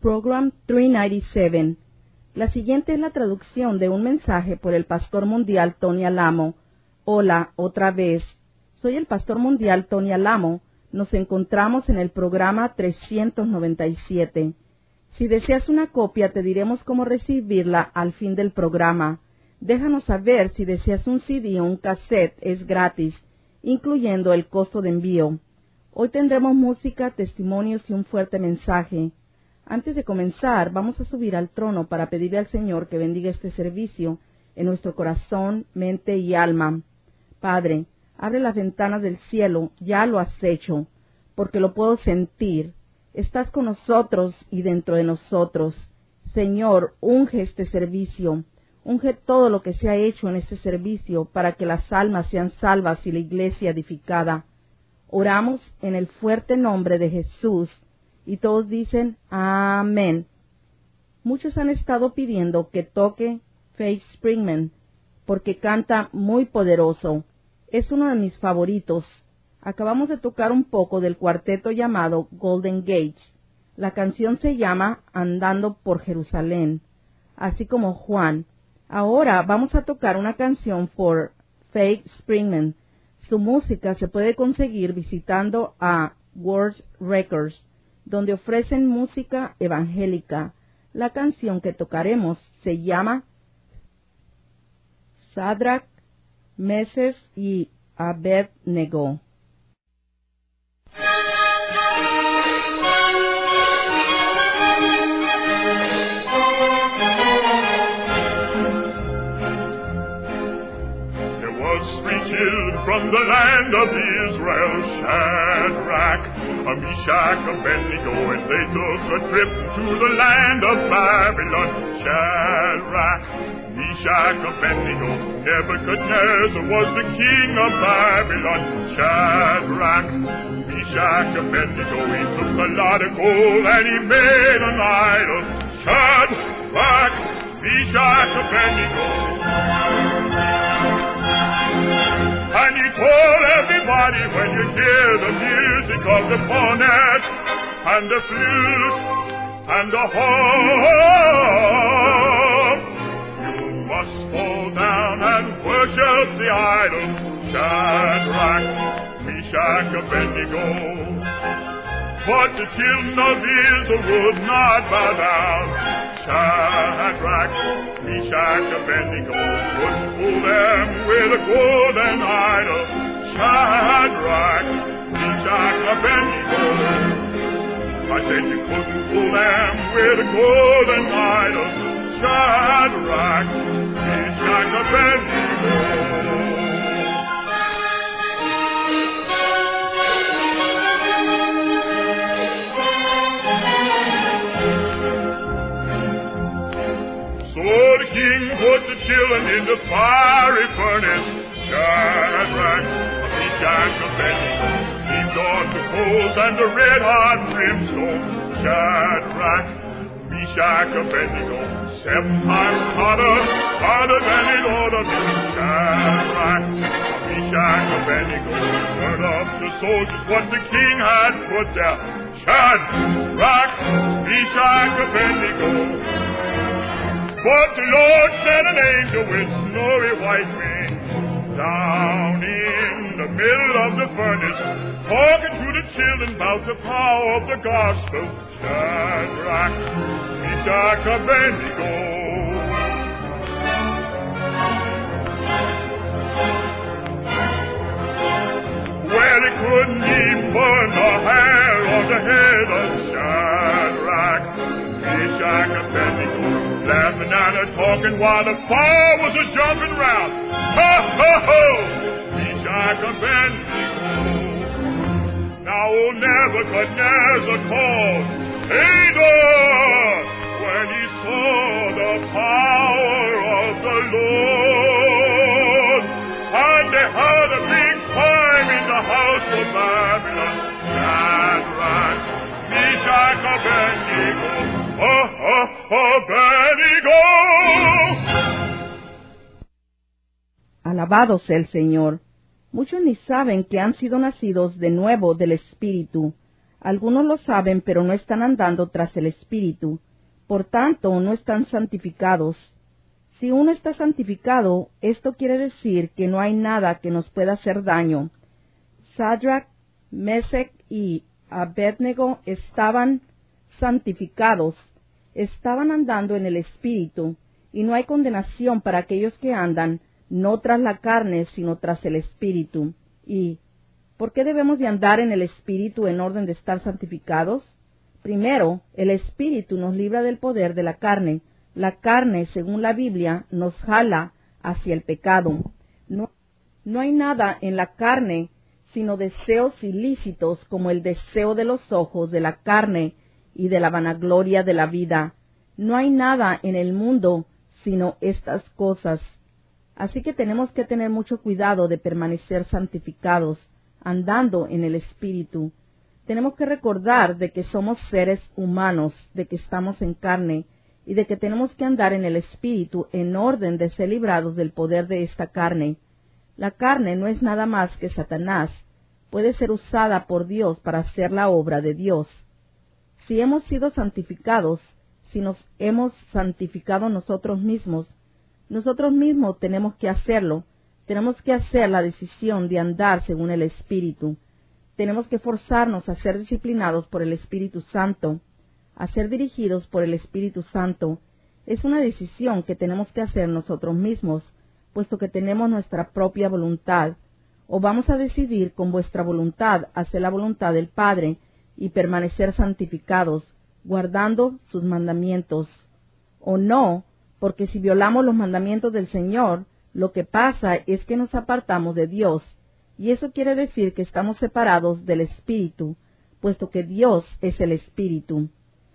Program 397. La siguiente es la traducción de un mensaje por el pastor mundial Tony Alamo. Hola, otra vez. Soy el pastor mundial Tony Alamo. Nos encontramos en el programa 397. Si deseas una copia, te diremos cómo recibirla al fin del programa. Déjanos saber si deseas un CD o un cassette, es gratis, incluyendo el costo de envío. Hoy tendremos música, testimonios y un fuerte mensaje. Antes de comenzar, vamos a subir al trono para pedirle al Señor que bendiga este servicio en nuestro corazón, mente y alma. Padre, abre las ventanas del cielo, ya lo has hecho, porque lo puedo sentir. Estás con nosotros y dentro de nosotros. Señor, unge este servicio, unge todo lo que se ha hecho en este servicio para que las almas sean salvas y la iglesia edificada. Oramos en el fuerte nombre de Jesús. Y todos dicen, amén. Muchos han estado pidiendo que toque Faith Springman, porque canta muy poderoso. Es uno de mis favoritos. Acabamos de tocar un poco del cuarteto llamado Golden Gate. La canción se llama Andando por Jerusalén, así como Juan. Ahora vamos a tocar una canción por Faith Springman. Su música se puede conseguir visitando a Words Records, donde ofrecen música evangélica. La canción que tocaremos se llama Sadrach, Meses y Abednego. From the land of Israel, Shadrach, Meshach, Abednego, and they took a trip to the land of Babylon. Shadrach, Meshach, Abednego, Nebuchadnezzar was the king of Babylon. Shadrach, Meshach, Abednego, he took a lot of gold and he made an idol. Shadrach, Meshach, Abednego. And he told everybody, when you hear the music of the cornet and the flute and the harp, you must fall down and worship the idol. Shadrach, Meshach, Abednego. But the children of Israel would not bow down. Shadrach, Meshach, Abednego couldn't fool them with a golden idol. Shadrach, Meshach, Abednego. I said you couldn't fool them with a golden idol. Shadrach, Meshach, Abednego. So the king put the children in the fiery furnace. Shadrach, Meshach, Abednego heaved on the coals and the red-hot brimstone. Shadrach, Meshach, Abednego 7 times hotter than it ought to be. Shadrach, Meshach, Abednego turned up the soldiers what the king had put there. Shadrach, Meshach, Abednego. But the Lord sent an angel with snowy white wings down in the middle of the furnace, talking to the children about the power of the gospel. Shadrach, Meshach, Abednego. Well, he couldn't even burn the hair on the head of Shadrach, Meshach, Abednego. Laughing and talking while the fire was a-jumping round. Ho, ho, ho! Meshach, Abednego. Now old Nebuchadnezzar called Hagar when he saw the power of the Lord. And they had a big time in the house of Babylon. Shadrach, Meshach, Abednego. Abednego. Alabado sea el Señor. Muchos ni saben que han sido nacidos de nuevo del Espíritu. Algunos lo saben, pero no están andando tras el Espíritu. Por tanto, no están santificados. Si uno está santificado, esto quiere decir que no hay nada que nos pueda hacer daño. Sadrach, Mesech y Abednego estaban santificados, estaban andando en el Espíritu, y no hay condenación para aquellos que andan no tras la carne, sino tras el Espíritu. ¿Y por qué debemos de andar en el Espíritu en orden de estar santificados? Primero, el Espíritu nos libra del poder de la carne. La carne, según la Biblia, nos jala hacia el pecado. No hay nada en la carne sino deseos ilícitos como el deseo de los ojos, de la carne y de la vanagloria de la vida. No hay nada en el mundo sino estas cosas. Así que tenemos que tener mucho cuidado de permanecer santificados, andando en el Espíritu. Tenemos que recordar de que somos seres humanos, de que estamos en carne, y de que tenemos que andar en el Espíritu en orden de ser librados del poder de esta carne. La carne no es nada más que Satanás. Puede ser usada por Dios para hacer la obra de Dios. Si hemos sido santificados, si nos hemos santificado nosotros mismos tenemos que hacerlo. Tenemos que hacer la decisión de andar según el Espíritu. Tenemos que forzarnos a ser disciplinados por el Espíritu Santo, a ser dirigidos por el Espíritu Santo. Es una decisión que tenemos que hacer nosotros mismos, puesto que tenemos nuestra propia voluntad. O vamos a decidir con vuestra voluntad hacer la voluntad del Padre y permanecer santificados, guardando sus mandamientos. O no, porque si violamos los mandamientos del Señor, lo que pasa es que nos apartamos de Dios, y eso quiere decir que estamos separados del Espíritu, puesto que Dios es el Espíritu.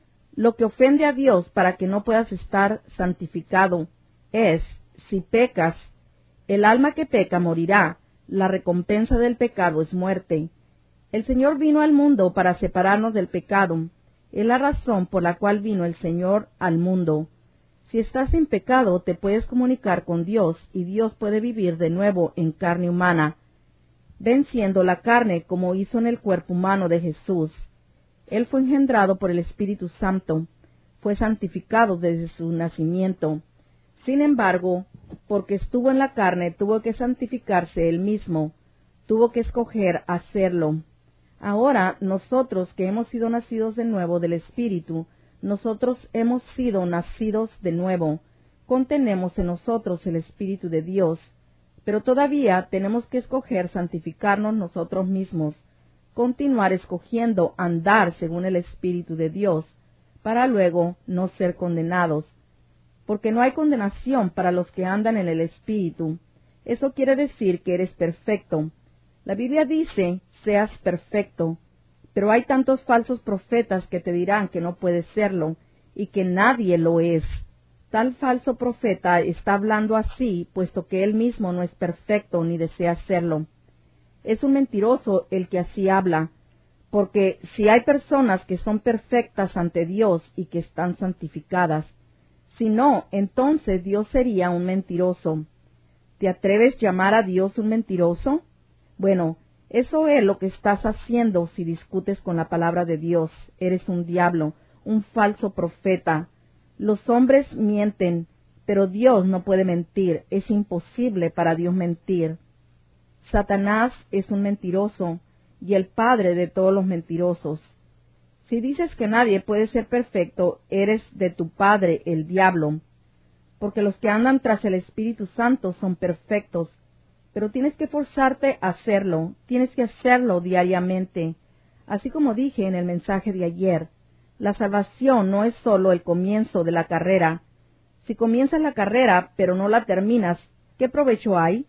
Lo que ofende a Dios para que no puedas estar santificado es, si pecas, el alma que peca morirá, la recompensa del pecado es muerte. El Señor vino al mundo para separarnos del pecado. Es la razón por la cual vino el Señor al mundo. Si estás sin pecado, te puedes comunicar con Dios y Dios puede vivir de nuevo en carne humana, venciendo la carne como hizo en el cuerpo humano de Jesús. Él fue engendrado por el Espíritu Santo, fue santificado desde su nacimiento. Sin embargo, porque estuvo en la carne, tuvo que santificarse él mismo, tuvo que escoger hacerlo. Ahora, nosotros que hemos sido nacidos de nuevo del Espíritu, nosotros hemos sido nacidos de nuevo, contenemos en nosotros el Espíritu de Dios, pero todavía tenemos que escoger santificarnos nosotros mismos, continuar escogiendo andar según el Espíritu de Dios, para luego no ser condenados. Porque no hay condenación para los que andan en el Espíritu. Eso quiere decir que eres perfecto. La Biblia dice, seas perfecto. Pero hay tantos falsos profetas que te dirán que no puedes serlo, y que nadie lo es. Tal falso profeta está hablando así, puesto que él mismo no es perfecto ni desea serlo. Es un mentiroso el que así habla, porque si hay personas que son perfectas ante Dios y que están santificadas, si no, entonces Dios sería un mentiroso. ¿Te atreves a llamar a Dios un mentiroso? Bueno, eso es lo que estás haciendo si discutes con la palabra de Dios. Eres un diablo, un falso profeta. Los hombres mienten, pero Dios no puede mentir. Es imposible para Dios mentir. Satanás es un mentiroso y el padre de todos los mentirosos. Si dices que nadie puede ser perfecto, eres de tu padre, el diablo, porque los que andan tras el Espíritu Santo son perfectos, pero tienes que forzarte a hacerlo, tienes que hacerlo diariamente. Así como dije en el mensaje de ayer, la salvación no es solo el comienzo de la carrera. Si comienzas la carrera pero no la terminas, ¿qué provecho hay?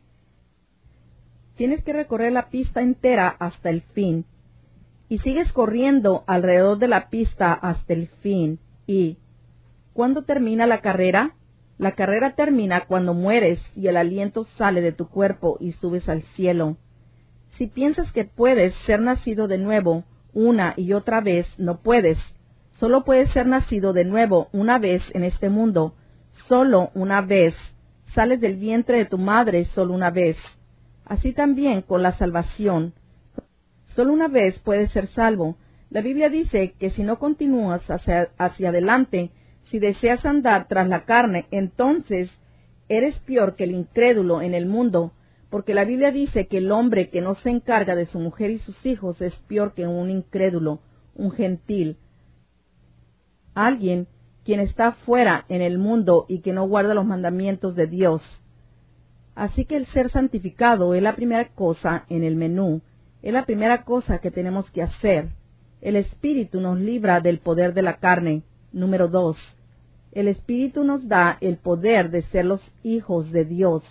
Tienes que recorrer la pista entera hasta el fin. Y sigues corriendo alrededor de la pista hasta el fin. ¿Y cuándo termina la carrera? La carrera termina cuando mueres y el aliento sale de tu cuerpo y subes al cielo. Si piensas que puedes ser nacido de nuevo una y otra vez, no puedes. Solo puedes ser nacido de nuevo una vez en este mundo, solo una vez. Sales del vientre de tu madre solo una vez. Así también con la salvación. Solo una vez puedes ser salvo. La Biblia dice que si no continúas hacia adelante, si deseas andar tras la carne, entonces eres peor que el incrédulo en el mundo, porque la Biblia dice que el hombre que no se encarga de su mujer y sus hijos es peor que un incrédulo, un gentil, alguien quien está fuera en el mundo y que no guarda los mandamientos de Dios. Así que el ser santificado es la primera cosa en el menú, es la primera cosa que tenemos que hacer. El Espíritu nos libra del poder de la carne. Número 2. El Espíritu nos da el poder de ser los hijos de Dios.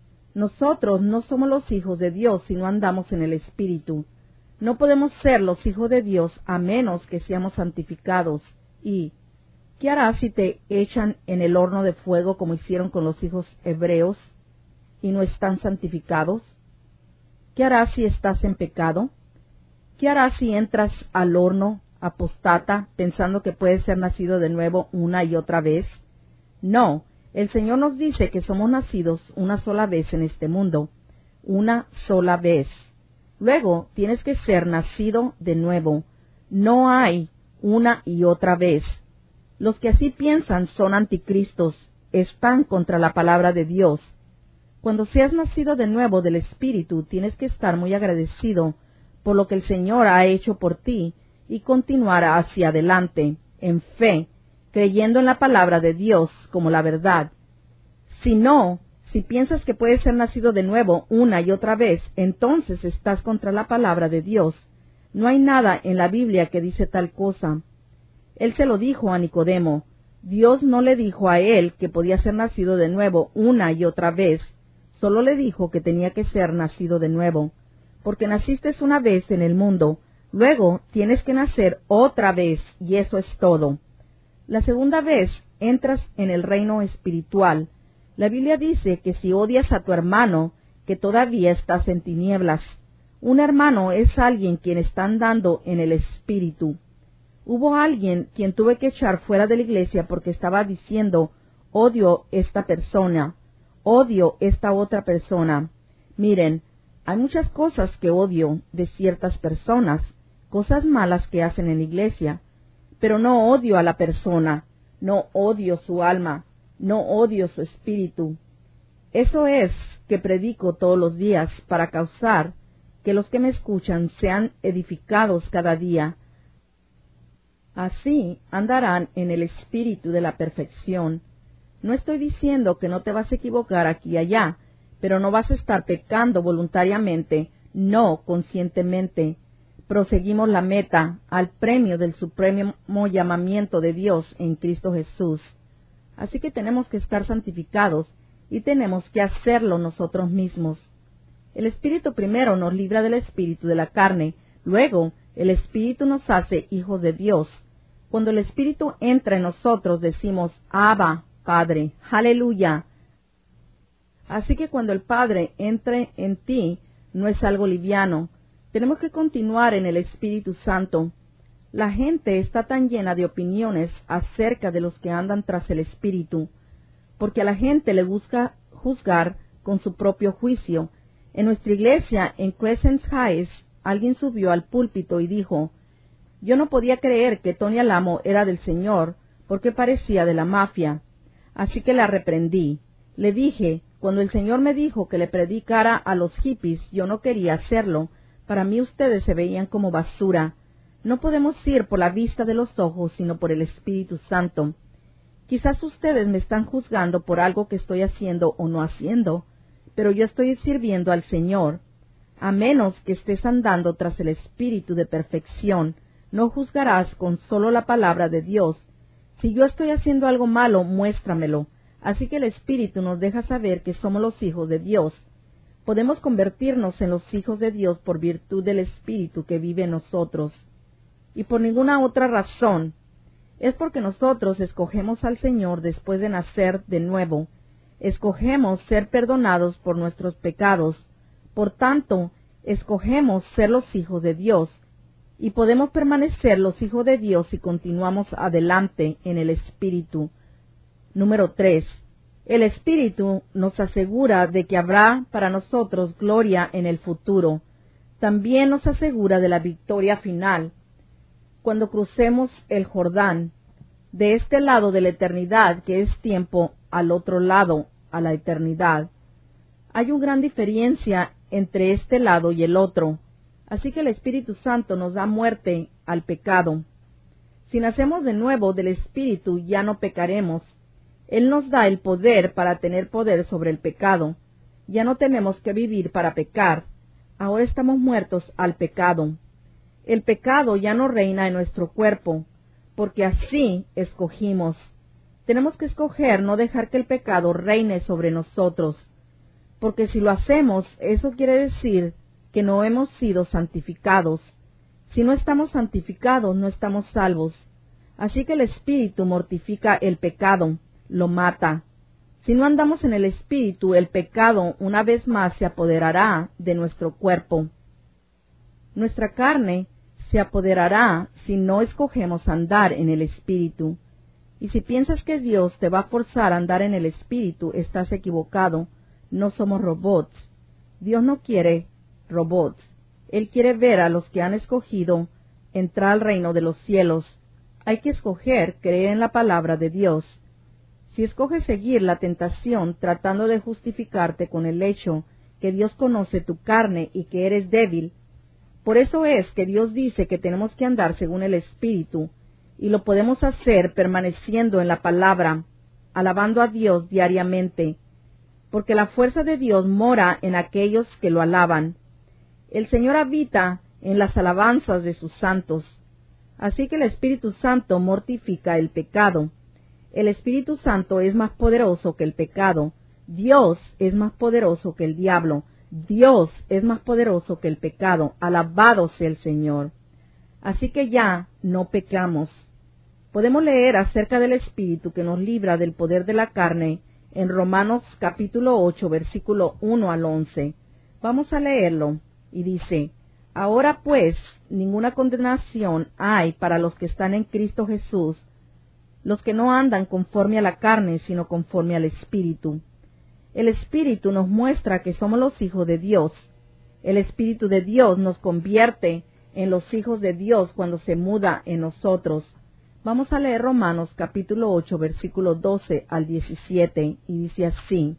Nosotros no somos los hijos de Dios si no andamos en el Espíritu. No podemos ser los hijos de Dios a menos que seamos santificados. ¿Y qué harás si te echan en el horno de fuego como hicieron con los hijos hebreos y no están santificados? ¿Qué harás si estás en pecado? ¿Qué harás si entras al horno apostata pensando que puedes ser nacido de nuevo una y otra vez? No, el Señor nos dice que somos nacidos una sola vez en este mundo, una sola vez. Luego tienes que ser nacido de nuevo. No hay una y otra vez. Los que así piensan son anticristos, están contra la palabra de Dios. Cuando seas nacido de nuevo del Espíritu, tienes que estar muy agradecido por lo que el Señor ha hecho por ti y continuar hacia adelante, en fe, creyendo en la palabra de Dios como la verdad. Si no, si piensas que puedes ser nacido de nuevo una y otra vez, entonces estás contra la palabra de Dios. No hay nada en la Biblia que dice tal cosa. Él se lo dijo a Nicodemo. Dios no le dijo a él que podía ser nacido de nuevo una y otra vez. Solo le dijo que tenía que ser nacido de nuevo. Porque naciste una vez en el mundo, luego tienes que nacer otra vez, y eso es todo. La segunda vez entras en el reino espiritual. La Biblia dice que si odias a tu hermano, que todavía estás en tinieblas. Un hermano es alguien quien está andando en el Espíritu. Hubo alguien quien tuve que echar fuera de la iglesia porque estaba diciendo, odio esta persona, odio esta otra persona. Miren, hay muchas cosas que odio de ciertas personas, cosas malas que hacen en la iglesia, pero no odio a la persona, no odio su alma, no odio su espíritu. Eso es que predico todos los días para causar que los que me escuchan sean edificados cada día. Así andarán en el espíritu de la perfección. No estoy diciendo que no te vas a equivocar aquí y allá, pero no vas a estar pecando voluntariamente, no conscientemente. Proseguimos la meta, al premio del supremo llamamiento de Dios en Cristo Jesús. Así que tenemos que estar santificados y tenemos que hacerlo nosotros mismos. El Espíritu primero nos libra del espíritu de la carne, luego el Espíritu nos hace hijos de Dios. Cuando el Espíritu entra en nosotros decimos, Abba, Padre, aleluya. Así que cuando el Padre entre en ti, no es algo liviano. Tenemos que continuar en el Espíritu Santo. La gente está tan llena de opiniones acerca de los que andan tras el Espíritu, porque a la gente le gusta juzgar con su propio juicio. En nuestra iglesia, en Crescent Heights, alguien subió al púlpito y dijo, yo no podía creer que Tonya Lamo era del Señor, porque parecía de la mafia. Así que la reprendí. Le dije, cuando el Señor me dijo que le predicara a los hippies, yo no quería hacerlo. Para mí ustedes se veían como basura. No podemos ir por la vista de los ojos, sino por el Espíritu Santo. Quizás ustedes me están juzgando por algo que estoy haciendo o no haciendo, pero yo estoy sirviendo al Señor. A menos que estés andando tras el Espíritu de perfección, no juzgarás con solo la palabra de Dios. Si yo estoy haciendo algo malo, muéstramelo. Así que el Espíritu nos deja saber que somos los hijos de Dios. Podemos convertirnos en los hijos de Dios por virtud del Espíritu que vive en nosotros. Y por ninguna otra razón. Es porque nosotros escogemos al Señor después de nacer de nuevo. Escogemos ser perdonados por nuestros pecados. Por tanto, escogemos ser los hijos de Dios. Y podemos permanecer los hijos de Dios si continuamos adelante en el Espíritu. Número 3. El Espíritu nos asegura de que habrá para nosotros gloria en el futuro. También nos asegura de la victoria final. cuando crucemos el Jordán, de este lado de la eternidad, que es tiempo, al otro lado, a la eternidad. Hay una gran diferencia entre este lado y el otro, así que el Espíritu Santo nos da muerte al pecado. Si nacemos de nuevo del Espíritu, ya no pecaremos. Él nos da el poder para tener poder sobre el pecado. Ya no tenemos que vivir para pecar. Ahora estamos muertos al pecado. El pecado ya no reina en nuestro cuerpo, porque así escogimos. Tenemos que escoger no dejar que el pecado reine sobre nosotros, porque si lo hacemos, eso quiere decir que no hemos sido santificados. Si no estamos santificados, no estamos salvos. Así que el Espíritu mortifica el pecado, lo mata. Si no andamos en el Espíritu, el pecado una vez más se apoderará de nuestro cuerpo. Nuestra carne se apoderará si no escogemos andar en el Espíritu. Y si piensas que Dios te va a forzar a andar en el Espíritu, estás equivocado. No somos robots. Dios no quiere robots. Él quiere ver a los que han escogido entrar al reino de los cielos. Hay que escoger creer en la palabra de Dios. Si escoges seguir la tentación tratando de justificarte con el hecho que Dios conoce tu carne y que eres débil, por eso es que Dios dice que tenemos que andar según el Espíritu, y lo podemos hacer permaneciendo en la palabra, alabando a Dios diariamente, porque la fuerza de Dios mora en aquellos que lo alaban. El Señor habita en las alabanzas de sus santos. Así que el Espíritu Santo mortifica el pecado. El Espíritu Santo es más poderoso que el pecado. Dios es más poderoso que el diablo. Dios es más poderoso que el pecado. Alabado sea el Señor. Así que ya no pecamos. Podemos leer acerca del Espíritu que nos libra del poder de la carne en Romanos capítulo 8, versículo 1 al 11. Vamos a leerlo. Y dice: Ahora pues, ninguna condenación hay para los que están en Cristo Jesús, los que no andan conforme a la carne, sino conforme al Espíritu. El Espíritu nos muestra que somos los hijos de Dios. El Espíritu de Dios nos convierte en los hijos de Dios cuando se muda en nosotros. Vamos a leer Romanos capítulo 8, versículo 12 al 17, y dice así: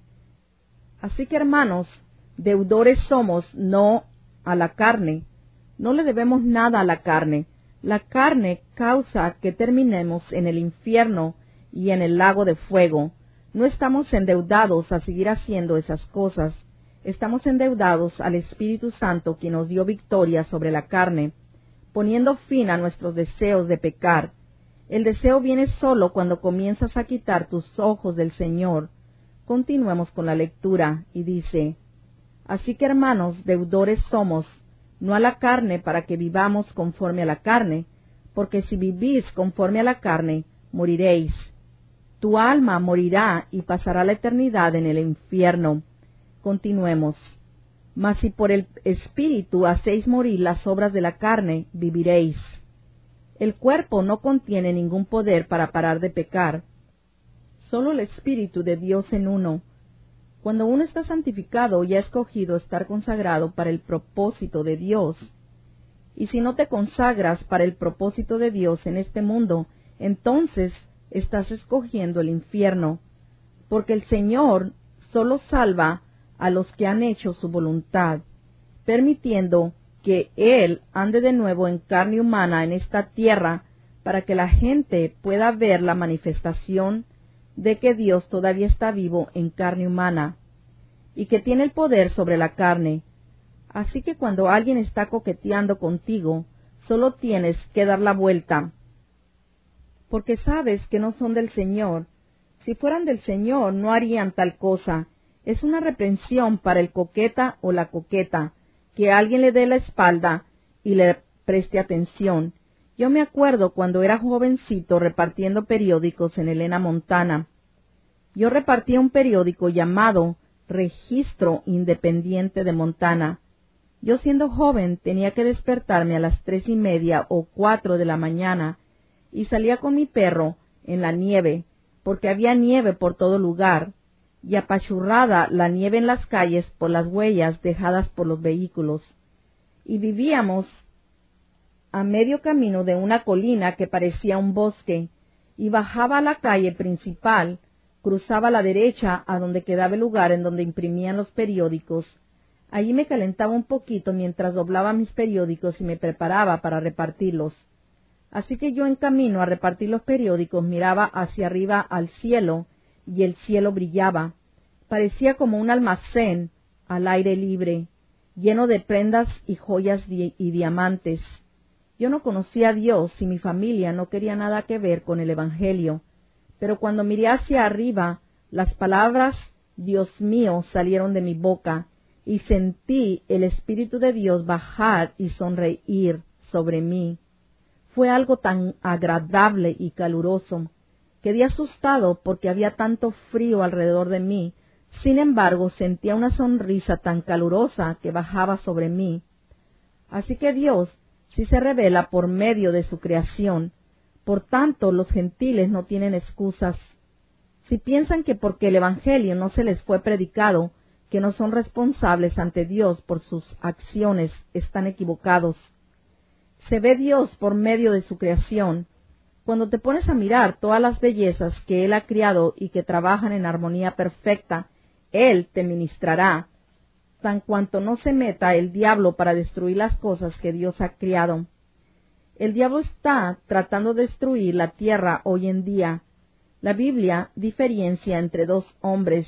Así que, hermanos, deudores somos, no a la carne. No le debemos nada a la carne. La carne causa que terminemos en el infierno y en el lago de fuego. No estamos endeudados a seguir haciendo esas cosas. Estamos endeudados al Espíritu Santo, quien nos dio victoria sobre la carne, poniendo fin a nuestros deseos de pecar. El deseo viene solo cuando comienzas a quitar tus ojos del Señor. Continuemos con la lectura, y dice: Así que, hermanos, deudores somos, no a la carne, para que vivamos conforme a la carne, porque si vivís conforme a la carne, moriréis. Tu alma morirá y pasará la eternidad en el infierno. Continuemos. Mas si por el Espíritu hacéis morir las obras de la carne, viviréis. El cuerpo no contiene ningún poder para parar de pecar. Solo el Espíritu de Dios en uno. Cuando uno está santificado y ha escogido estar consagrado para el propósito de Dios, y si no te consagras para el propósito de Dios en este mundo, entonces estás escogiendo el infierno, porque el Señor solo salva a los que han hecho su voluntad, permitiendo que Él ande de nuevo en carne humana en esta tierra para que la gente pueda ver la manifestación de que Dios todavía está vivo en carne humana y que tiene el poder sobre la carne. Así que cuando alguien está coqueteando contigo, solo tienes que dar la vuelta, porque sabes que no son del Señor. Si fueran del Señor, no harían tal cosa. Es una reprensión para el coqueta o la coqueta, que alguien le dé la espalda y le preste atención. Yo me acuerdo cuando era jovencito repartiendo periódicos en Helena, Montana. Yo repartía un periódico llamado Registro Independiente de Montana. Yo, siendo joven, tenía que despertarme a las 3:30 o 4 de la mañana y salía con mi perro en la nieve, porque había nieve por todo lugar, y apachurrada la nieve en las calles por las huellas dejadas por los vehículos. Y vivíamos a medio camino de una colina que parecía un bosque, y bajaba a la calle principal, cruzaba a la derecha a donde quedaba el lugar en donde imprimían los periódicos. Allí me calentaba un poquito mientras doblaba mis periódicos y me preparaba para repartirlos. Así que yo en camino a repartir los periódicos miraba hacia arriba al cielo, y el cielo brillaba. Parecía como un almacén al aire libre, lleno de prendas y joyas y diamantes. Yo no conocía a Dios y mi familia no quería nada que ver con el Evangelio, pero cuando miré hacia arriba, las palabras «Dios mío» salieron de mi boca, y sentí el Espíritu de Dios bajar y sonreír sobre mí. Fue algo tan agradable y caluroso. Quedé asustado porque había tanto frío alrededor de mí. Sin embargo, sentía una sonrisa tan calurosa que bajaba sobre mí. Así que Dios sí se revela por medio de su creación. Por tanto, los gentiles no tienen excusas. Si piensan que porque el Evangelio no se les fue predicado, que no son responsables ante Dios por sus acciones, están equivocados. Se ve Dios por medio de su creación. Cuando te pones a mirar todas las bellezas que Él ha criado y que trabajan en armonía perfecta, Él te ministrará, tan cuanto no se meta el diablo para destruir las cosas que Dios ha criado. El diablo está tratando de destruir la tierra hoy en día. La Biblia diferencia entre dos hombres.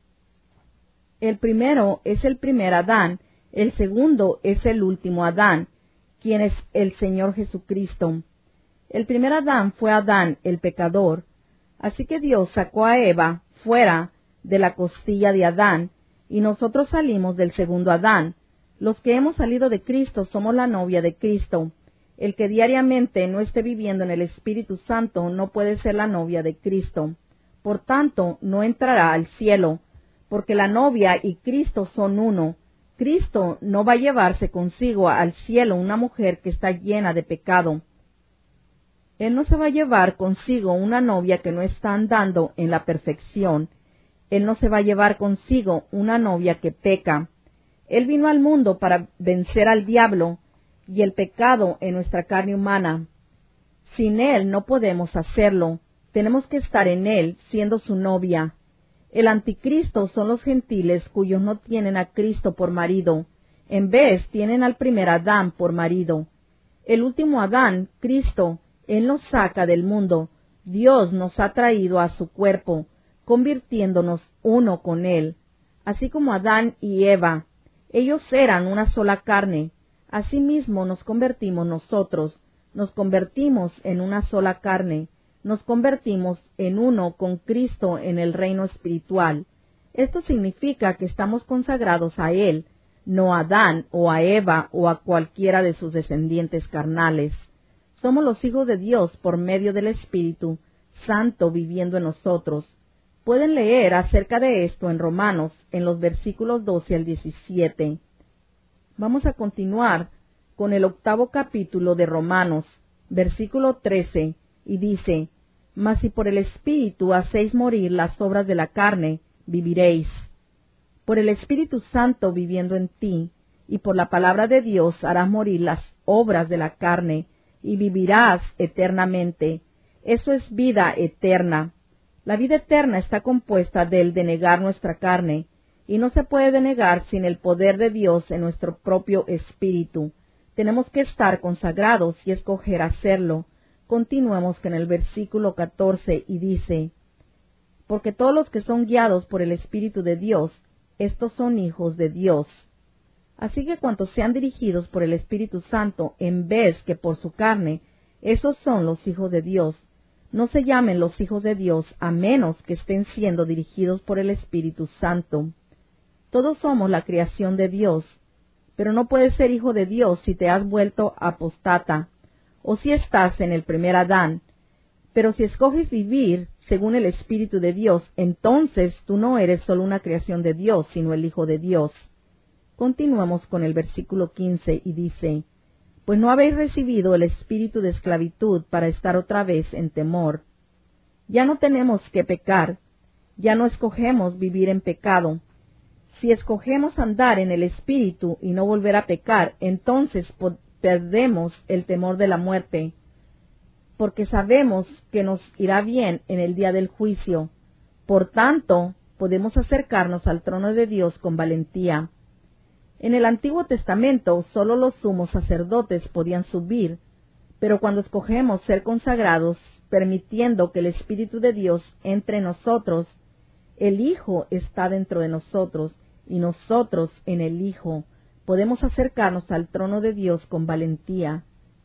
El primero es el primer Adán, el segundo es el último Adán, quien es el Señor Jesucristo. El primer Adán fue Adán, el pecador. Así que Dios sacó a Eva fuera de la costilla de Adán, y nosotros salimos del segundo Adán. Los que hemos salido de Cristo somos la novia de Cristo. El que diariamente no esté viviendo en el Espíritu Santo no puede ser la novia de Cristo. Por tanto, no entrará al cielo, porque la novia y Cristo son uno. Cristo no va a llevarse consigo al cielo una mujer que está llena de pecado. Él no se va a llevar consigo una novia que no está andando en la perfección. Él no se va a llevar consigo una novia que peca. Él vino al mundo para vencer al diablo y el pecado en nuestra carne humana. Sin Él no podemos hacerlo. Tenemos que estar en Él, siendo su novia. El anticristo son los gentiles cuyos no tienen a Cristo por marido. En vez tienen al primer Adán por marido. El último Adán, Cristo, Él nos saca del mundo. Dios nos ha traído a su cuerpo, convirtiéndonos uno con Él. Así como Adán y Eva, ellos eran una sola carne. Asimismo nos convertimos nosotros, nos convertimos en una sola carne. Nos convertimos en uno con Cristo en el reino espiritual. Esto significa que estamos consagrados a Él, no a Adán o a Eva o a cualquiera de sus descendientes carnales. Somos los hijos de Dios por medio del Espíritu Santo viviendo en nosotros. Pueden leer acerca de esto en Romanos, en los versículos 12 al 17. Vamos a continuar con el 8º capítulo de Romanos, versículo 13, y dice: Mas si por el Espíritu hacéis morir las obras de la carne, viviréis. Por el Espíritu Santo viviendo en ti, y por la palabra de Dios harás morir las obras de la carne, y vivirás eternamente. Eso es vida eterna. La vida eterna está compuesta del denegar nuestra carne, y no se puede denegar sin el poder de Dios en nuestro propio espíritu. Tenemos que estar consagrados y escoger hacerlo. Continuemos con el versículo 14 y dice: Porque todos los que son guiados por el Espíritu de Dios, estos son hijos de Dios. Así que cuantos sean dirigidos por el Espíritu Santo en vez que por su carne, esos son los hijos de Dios. No se llamen los hijos de Dios a menos que estén siendo dirigidos por el Espíritu Santo. Todos somos la creación de Dios, pero no puedes ser hijo de Dios si te has vuelto apostata, o si estás en el primer Adán. Pero si escoges vivir según el Espíritu de Dios, entonces tú no eres solo una creación de Dios, sino el Hijo de Dios. Continuamos con el versículo 15 y dice: Pues no habéis recibido el espíritu de esclavitud para estar otra vez en temor. Ya no tenemos que pecar, ya no escogemos vivir en pecado. Si escogemos andar en el Espíritu y no volver a pecar, entonces perdemos el temor de la muerte, porque sabemos que nos irá bien en el día del juicio. Por tanto, podemos acercarnos al trono de Dios con valentía. En el Antiguo Testamento solo los sumos sacerdotes podían subir, pero cuando escogemos ser consagrados, permitiendo que el Espíritu de Dios entre en nosotros, el Hijo está dentro de nosotros y nosotros en el Hijo, podemos acercarnos al trono de Dios con valentía.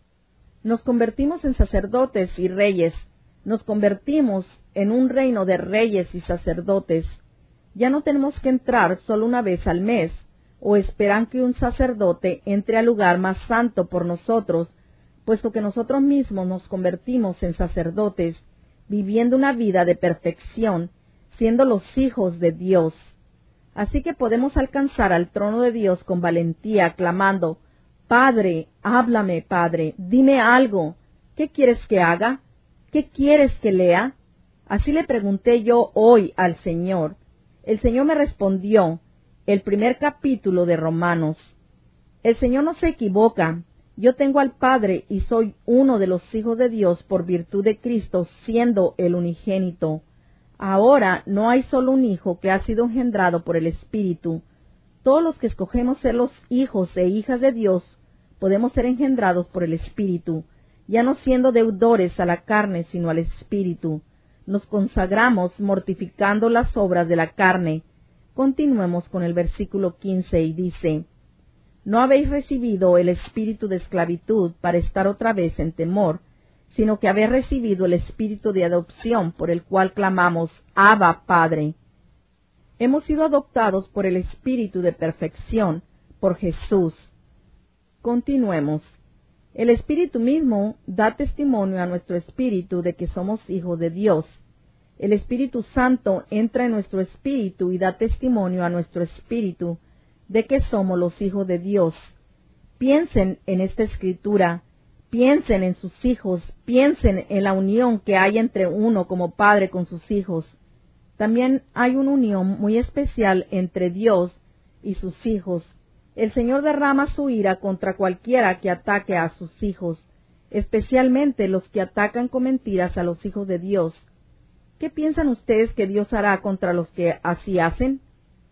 Nos convertimos en sacerdotes y reyes, nos convertimos en un reino de reyes y sacerdotes. Ya no tenemos que entrar solo una vez al mes, o esperar que un sacerdote entre al lugar más santo por nosotros, puesto que nosotros mismos nos convertimos en sacerdotes, viviendo una vida de perfección, siendo los hijos de Dios. Así que podemos alcanzar al trono de Dios con valentía, clamando: Padre, háblame, Padre, dime algo. ¿Qué quieres que haga? ¿Qué quieres que lea? Así le pregunté yo hoy al Señor. El Señor me respondió, el primer capítulo de Romanos. El Señor no se equivoca. Yo tengo al Padre y soy uno de los hijos de Dios por virtud de Cristo, siendo el unigénito. Ahora no hay solo un hijo que ha sido engendrado por el Espíritu. Todos los que escogemos ser los hijos e hijas de Dios, podemos ser engendrados por el Espíritu, ya no siendo deudores a la carne, sino al Espíritu. Nos consagramos mortificando las obras de la carne. Continuemos con el versículo 15 y dice: No habéis recibido el espíritu de esclavitud para estar otra vez en temor, sino que habéis recibido el espíritu de adopción por el cual clamamos: Abba, Padre. Hemos sido adoptados por el espíritu de perfección, por Jesús. Continuemos. El Espíritu mismo da testimonio a nuestro espíritu de que somos hijos de Dios. El Espíritu Santo entra en nuestro espíritu y da testimonio a nuestro espíritu de que somos los hijos de Dios. Piensen en esta escritura, piensen en sus hijos, piensen en la unión que hay entre uno como padre con sus hijos. También hay una unión muy especial entre Dios y sus hijos. El Señor derrama su ira contra cualquiera que ataque a sus hijos, especialmente los que atacan con mentiras a los hijos de Dios. ¿Qué piensan ustedes que Dios hará contra los que así hacen?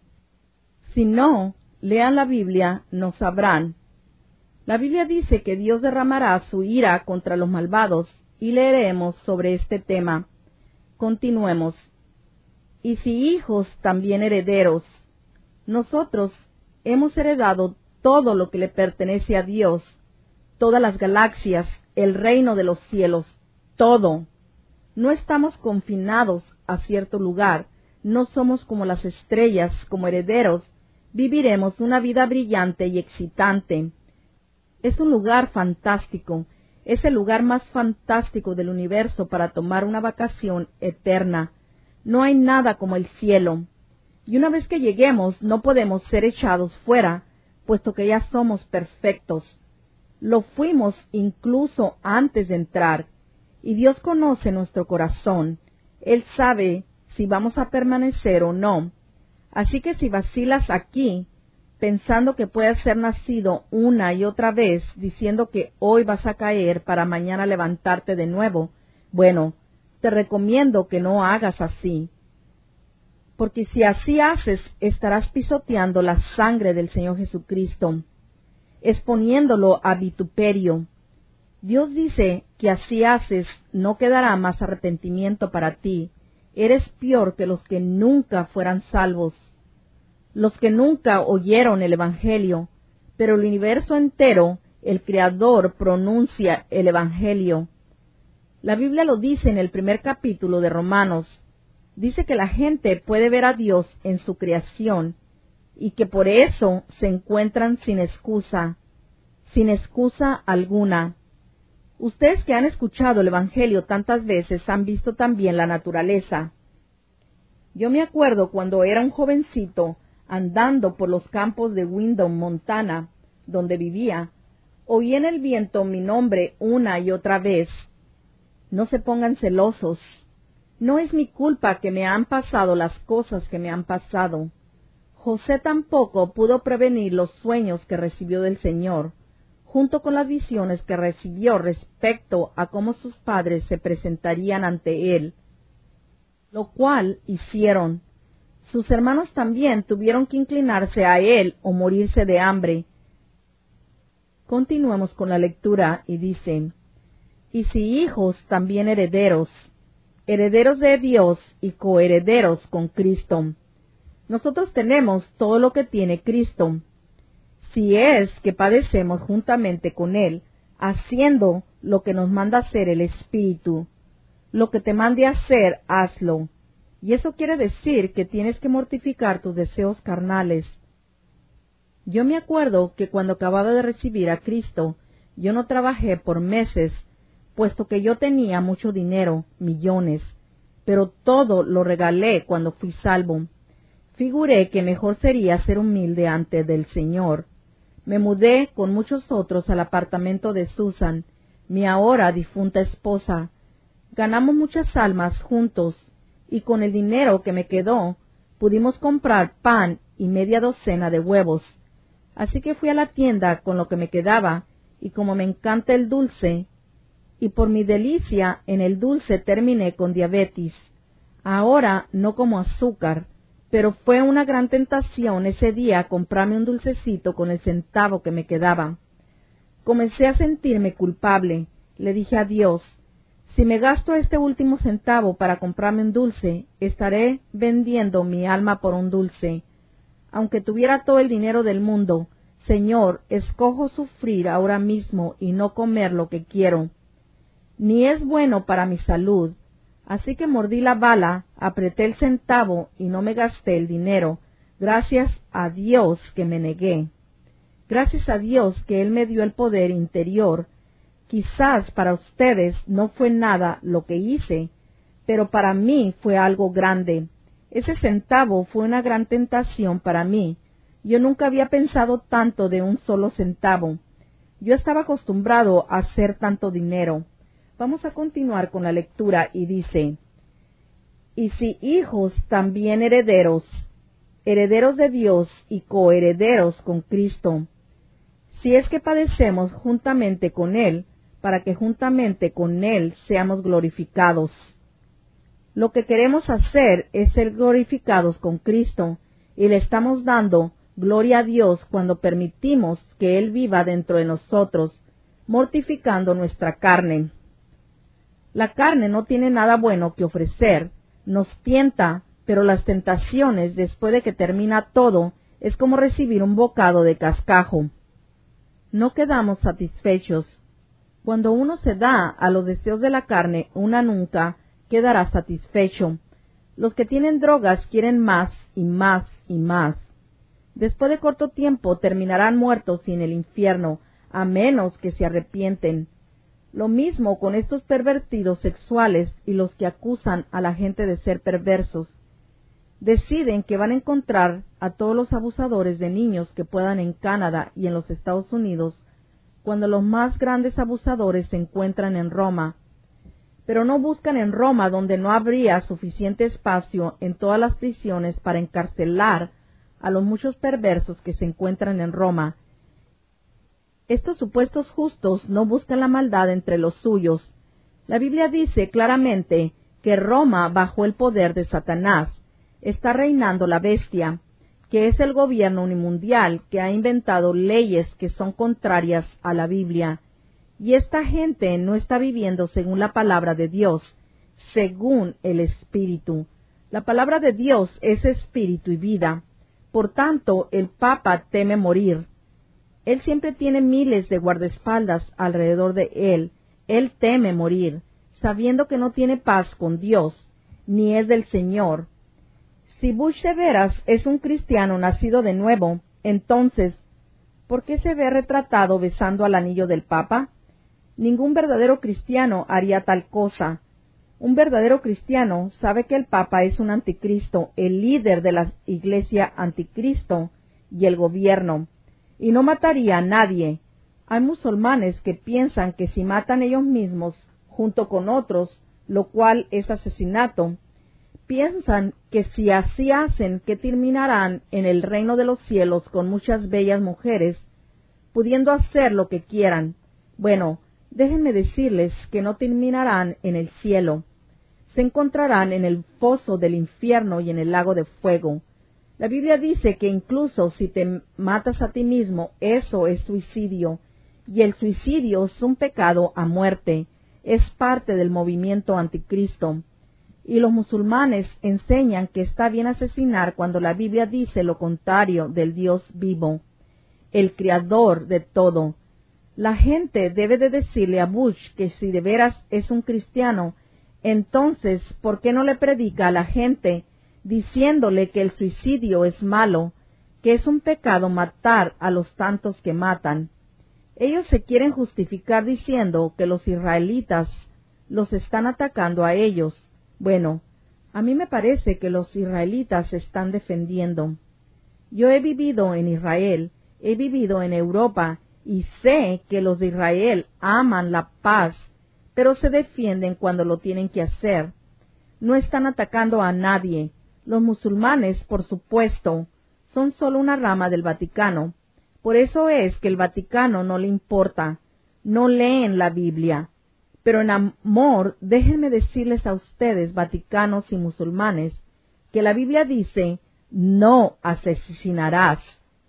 Si no lean la Biblia, no sabrán. La Biblia dice que Dios derramará su ira contra los malvados, y leeremos sobre este tema. Continuemos. Y si hijos, también herederos. Nosotros hemos heredado todo lo que le pertenece a Dios, todas las galaxias, el reino de los cielos, todo. No estamos confinados a cierto lugar, no somos como las estrellas, como herederos, viviremos una vida brillante y excitante. Es un lugar fantástico, es el lugar más fantástico del universo para tomar una vacación eterna. No hay nada como el cielo. Y una vez que lleguemos, no podemos ser echados fuera, puesto que ya somos perfectos. Lo fuimos incluso antes de entrar, y Dios conoce nuestro corazón. Él sabe si vamos a permanecer o no. Así que si vacilas aquí, pensando que puedes ser nacido una y otra vez, diciendo que hoy vas a caer para mañana levantarte de nuevo, bueno, te recomiendo que no hagas así. Porque si así haces, estarás pisoteando la sangre del Señor Jesucristo, exponiéndolo a vituperio. Dios dice que así haces, no quedará más arrepentimiento para ti. Eres peor que los que nunca fueran salvos, los que nunca oyeron el Evangelio, pero el universo entero, el Creador, pronuncia el Evangelio. La Biblia lo dice en el primer capítulo de Romanos. Dice que la gente puede ver a Dios en su creación y que por eso se encuentran sin excusa alguna. Ustedes que han escuchado el Evangelio tantas veces han visto también la naturaleza. Yo me acuerdo cuando era un jovencito andando por los campos de Windom, Montana, donde vivía, oí en el viento mi nombre una y otra vez. No se pongan celosos. No es mi culpa que me han pasado las cosas que me han pasado. José tampoco pudo prevenir los sueños que recibió del Señor. junto con las visiones que recibió respecto a cómo sus padres se presentarían ante él, lo cual hicieron. Sus hermanos también tuvieron que inclinarse a él o morirse de hambre. Continuemos con la lectura y dicen: y si hijos, también herederos, herederos de Dios y coherederos con Cristo. Nosotros tenemos todo lo que tiene Cristo. Si es que padecemos juntamente con Él, haciendo lo que nos manda hacer el Espíritu. Lo que te mande hacer, hazlo. Y eso quiere decir que tienes que mortificar tus deseos carnales. Yo me acuerdo que cuando acababa de recibir a Cristo, yo no trabajé por meses, puesto que yo tenía mucho dinero, millones, pero todo lo regalé cuando fui salvo. Figuré que mejor sería ser humilde ante del Señor. Me mudé con muchos otros al apartamento de Susan, mi ahora difunta esposa. Ganamos muchas almas juntos, y con el dinero que me quedó, pudimos comprar pan y media docena de huevos. Así que fui a la tienda con lo que me quedaba, y como me encanta el dulce, y por mi delicia en el dulce terminé con diabetes. Ahora no como azúcar, pero fue una gran tentación ese día comprarme un dulcecito con el centavo que me quedaba. Comencé a sentirme culpable. Le dije a Dios: si me gasto este último centavo para comprarme un dulce, estaré vendiendo mi alma por un dulce. Aunque tuviera todo el dinero del mundo, Señor, escojo sufrir ahora mismo y no comer lo que quiero. Ni es bueno para mi salud. Así que mordí la bala, apreté el centavo y no me gasté el dinero. Gracias a Dios que me negué. Gracias a Dios que Él me dio el poder interior. Quizás para ustedes no fue nada lo que hice, pero para mí fue algo grande. Ese centavo fue una gran tentación para mí. Yo nunca había pensado tanto de un solo centavo. Yo estaba acostumbrado a hacer tanto dinero. Vamos a continuar con la lectura y dice: y si hijos, también herederos, herederos de Dios y coherederos con Cristo. Si es que padecemos juntamente con Él, para que juntamente con Él seamos glorificados. Lo que queremos hacer es ser glorificados con Cristo, y le estamos dando gloria a Dios cuando permitimos que Él viva dentro de nosotros, mortificando nuestra carne. La carne no tiene nada bueno que ofrecer, nos tienta, pero las tentaciones, después de que termina todo, es como recibir un bocado de cascajo. No quedamos satisfechos. Cuando uno se da a los deseos de la carne, uno nunca quedará satisfecho. Los que tienen drogas quieren más y más y más. Después de corto tiempo terminarán muertos en el infierno, a menos que se arrepienten. Lo mismo con estos pervertidos sexuales y los que acusan a la gente de ser perversos. Deciden que van a encontrar a todos los abusadores de niños que puedan en Canadá y en los Estados Unidos, cuando los más grandes abusadores se encuentran en Roma. Pero no buscan en Roma, donde no habría suficiente espacio en todas las prisiones para encarcelar a los muchos perversos que se encuentran en Roma. Estos supuestos justos no buscan la maldad entre los suyos. La Biblia dice claramente que Roma, bajo el poder de Satanás, está reinando la bestia, que es el gobierno unimundial que ha inventado leyes que son contrarias a la Biblia. Y esta gente no está viviendo según la palabra de Dios, según el Espíritu. La palabra de Dios es espíritu y vida. Por tanto, el Papa teme morir. Él siempre tiene miles de guardaespaldas alrededor de él. Él teme morir, sabiendo que no tiene paz con Dios, ni es del Señor. Si Bush de veras es un cristiano nacido de nuevo, entonces, ¿por qué se ve retratado besando al anillo del Papa? Ningún verdadero cristiano haría tal cosa. Un verdadero cristiano sabe que el Papa es un anticristo, el líder de la Iglesia anticristo y el gobierno, y no mataría a nadie. Hay musulmanes que piensan que si matan ellos mismos junto con otros, lo cual es asesinato, piensan que si así hacen que terminarán en el reino de los cielos con muchas bellas mujeres, pudiendo hacer lo que quieran. Bueno, déjenme decirles que no terminarán en el cielo. Se encontrarán en el foso del infierno y en el lago de fuego. La Biblia dice que incluso si te matas a ti mismo, eso es suicidio. Y el suicidio es un pecado a muerte. Es parte del movimiento anticristo. Y los musulmanes enseñan que está bien asesinar cuando la Biblia dice lo contrario del Dios vivo, el creador de todo. La gente debe de decirle a Bush que si de veras es un cristiano, entonces, ¿por qué no le predica a la gente diciéndole que el suicidio es malo, que es un pecado matar a los tantos que matan? Ellos se quieren justificar diciendo que los israelitas los están atacando a ellos. Bueno, a mí me parece que los israelitas se están defendiendo. Yo he vivido en Israel, he vivido en Europa, y sé que los de Israel aman la paz, pero se defienden cuando lo tienen que hacer. No están atacando a nadie. Los musulmanes, por supuesto, son solo una rama del Vaticano. Por eso es que el Vaticano no le importa. No leen la Biblia. Pero en amor, déjenme decirles a ustedes, vaticanos y musulmanes, que la Biblia dice, no asesinarás.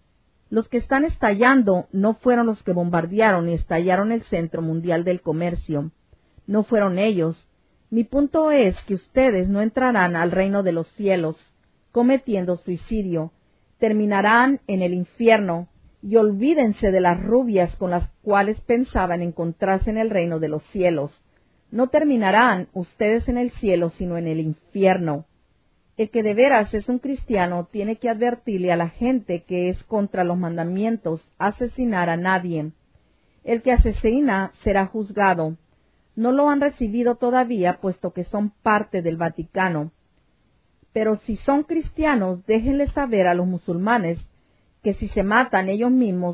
Los que están estallando no fueron los que bombardearon y estallaron el Centro Mundial del Comercio. No fueron ellos. Mi punto es que ustedes no entrarán al reino de los cielos cometiendo suicidio. Terminarán en el infierno y olvídense de las rubias con las cuales pensaban encontrarse en el reino de los cielos. No terminarán ustedes en el cielo, sino en el infierno. El que de veras es un cristiano tiene que advertirle a la gente que es contra los mandamientos asesinar a nadie. El que asesina será juzgado. No lo han recibido todavía, puesto que son parte del Vaticano. Pero si son cristianos, déjenles saber a los musulmanes que si se matan ellos mismos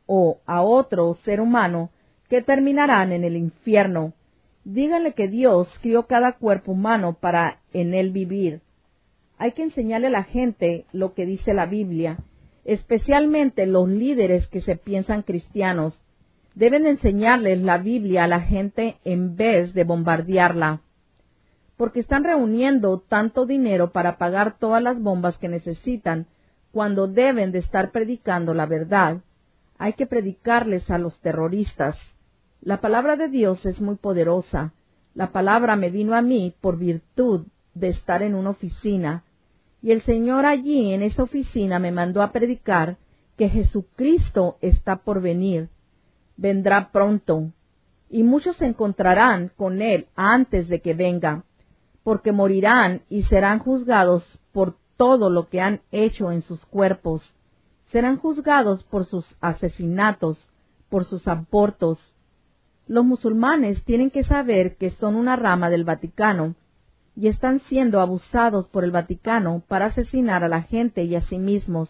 o a otro ser humano, que terminarán en el infierno. Díganle que Dios crió cada cuerpo humano para en él vivir. Hay que enseñarle a la gente lo que dice la Biblia, especialmente los líderes que se piensan cristianos. Deben enseñarles la Biblia a la gente en vez de bombardearla, porque están reuniendo tanto dinero para pagar todas las bombas que necesitan, cuando deben de estar predicando la verdad. Hay que predicarles a los terroristas. La palabra de Dios es muy poderosa. La palabra me vino a mí por virtud de estar en una oficina, y el Señor allí en esa oficina me mandó a predicar que Jesucristo está por venir. Vendrá pronto, y muchos se encontrarán con Él antes de que venga, porque morirán y serán juzgados por todo lo que han hecho en sus cuerpos. Serán juzgados por sus asesinatos, por sus abortos. Los musulmanes tienen que saber que son una rama del Vaticano y están siendo abusados por el Vaticano para asesinar a la gente y a sí mismos.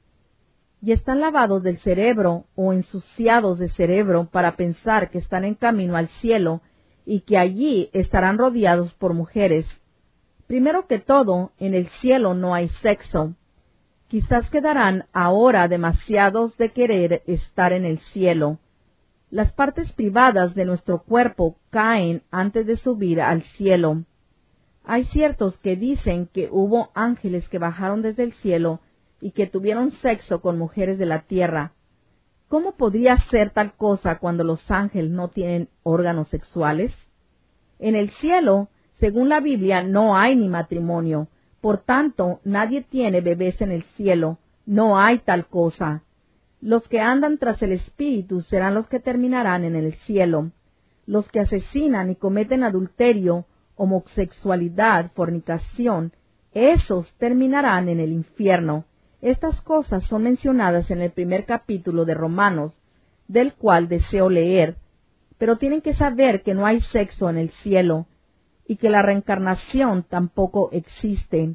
Y están lavados del cerebro o ensuciados de cerebro para pensar que están en camino al cielo y que allí estarán rodeados por mujeres. Primero que todo, en el cielo no hay sexo. Quizás quedarán ahora demasiados de querer estar en el cielo. Las partes privadas de nuestro cuerpo caen antes de subir al cielo. Hay ciertos que dicen que hubo ángeles que bajaron desde el cielo y que tuvieron sexo con mujeres de la tierra. ¿Cómo podría ser tal cosa cuando los ángeles no tienen órganos sexuales? En el cielo, según la Biblia, no hay ni matrimonio. Por tanto, nadie tiene bebés en el cielo. No hay tal cosa. Los que andan tras el Espíritu serán los que terminarán en el cielo. Los que asesinan y cometen adulterio, homosexualidad, fornicación, esos terminarán en el infierno. Estas cosas son mencionadas en el primer capítulo de Romanos, del cual deseo leer, pero tienen que saber que no hay sexo en el cielo y que la reencarnación tampoco existe.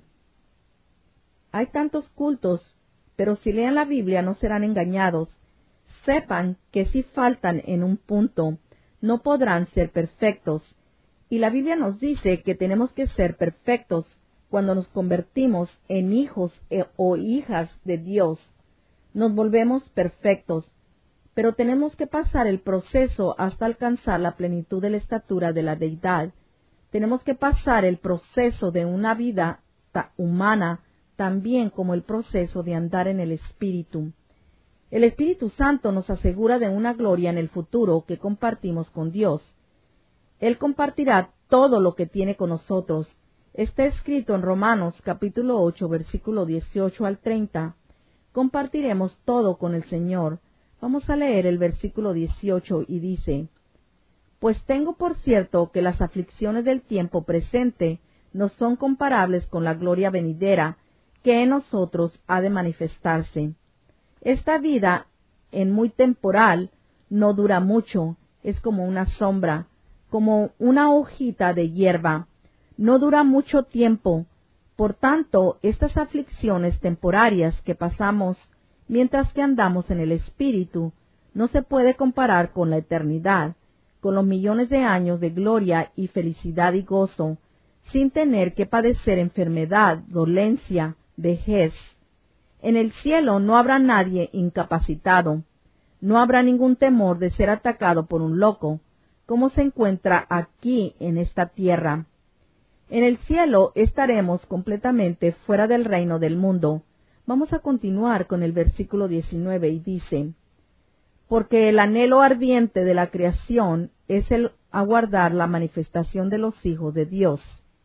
Hay tantos cultos, pero si leen la Biblia no serán engañados. Sepan que si faltan en un punto, no podrán ser perfectos. Y la Biblia nos dice que tenemos que ser perfectos cuando nos convertimos en hijos o hijas de Dios. Nos volvemos perfectos. pero tenemos que pasar el proceso hasta alcanzar la plenitud de la estatura de la deidad. Tenemos que pasar el proceso de una vida humana, también como el proceso de andar en el Espíritu. El Espíritu Santo nos asegura de una gloria en el futuro que compartimos con Dios. Él compartirá todo lo que tiene con nosotros. Está escrito en Romanos capítulo 8, versículo 18 al 30. Compartiremos todo con el Señor. Vamos a leer el versículo 18 y dice: Pues tengo por cierto que las aflicciones del tiempo presente no son comparables con la gloria venidera que en nosotros ha de manifestarse. Esta vida, en muy temporal, no dura mucho, es como una sombra, como una hojita de hierba, no dura mucho tiempo. Por tanto, estas aflicciones temporarias que pasamos mientras que andamos en el Espíritu, no se puede comparar con la eternidad, con los millones de años de gloria y felicidad y gozo, sin tener que padecer enfermedad, dolencia, vejez. En el cielo no habrá nadie incapacitado, no habrá ningún temor de ser atacado por un loco, como se encuentra aquí en esta tierra. En el cielo estaremos completamente fuera del reino del mundo. Vamos a continuar con el versículo 19 y dice: Porque el anhelo ardiente de la creación es el aguardar la manifestación de los hijos de Dios.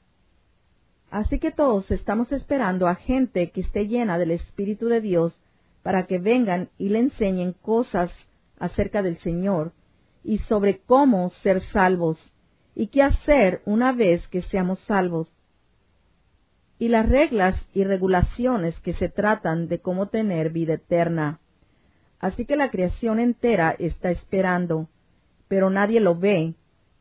Así que todos estamos esperando a gente que esté llena del Espíritu de Dios para que vengan y le enseñen cosas acerca del Señor y sobre cómo ser salvos y qué hacer una vez que seamos salvos, y las reglas y regulaciones que se tratan de cómo tener vida eterna. Así que la creación entera está esperando, pero nadie lo ve.